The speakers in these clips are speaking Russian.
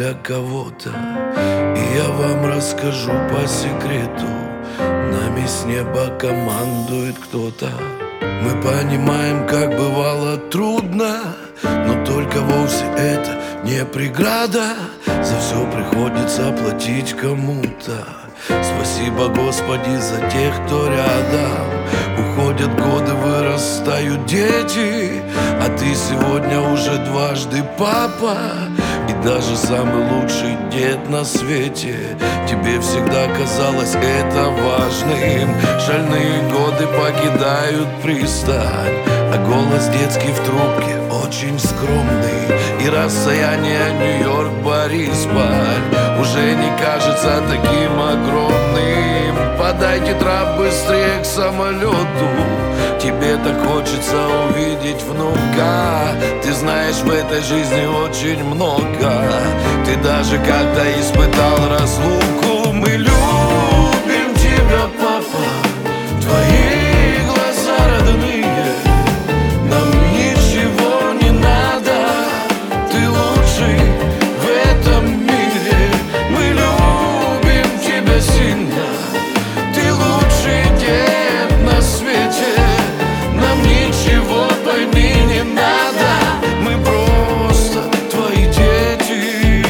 для кого-то. И я вам расскажу по секрету: нами с неба командует кто-то. Мы понимаем, как бывало трудно, но только вовсе это не преграда. За все приходится платить кому-то. Спасибо, Господи, за тех, кто рядом. Уходят годы, вырастают дети, а ты сегодня уже дважды папа. И даже самый лучший дед на свете тебе всегда казалось это важным. Шальные годы покидают пристань, а голос детский в трубке очень скромный. И расстояние Нью-Йорк, Борисполь уже не кажется таким огромным. Подайте трап быстрее к самолету, тебе так хочется увидеть внука. Ты знаешь, в этой жизни очень много, ты даже когда испытал разлуку. Мы любим тебя, папа, твои глаза родные. Нам ничего не надо, ты лучший в этом мире. Мы любим тебя сильно, ты лучший дед на свете. Нам ничего, пойми, не надо, мы просто твои дети.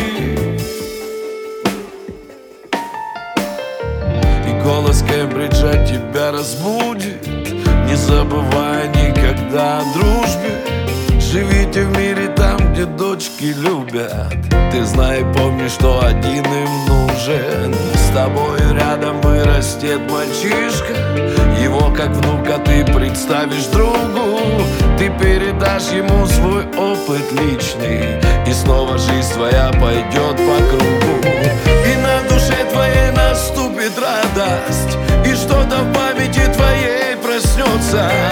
И голос Кембриджа тебя разбудит. Не забывай никогда о дружбе. Живите в мире там, где дочки любят. Ты знай, помни, что один им нужен. С тобой рядом вырастет мальчишка, его как внука ты представишь другу. Ты передашь ему свой опыт личный, и снова жизнь твоя пойдет по кругу. И на душе твоей наступит радость, и что-то в памяти твоей проснется.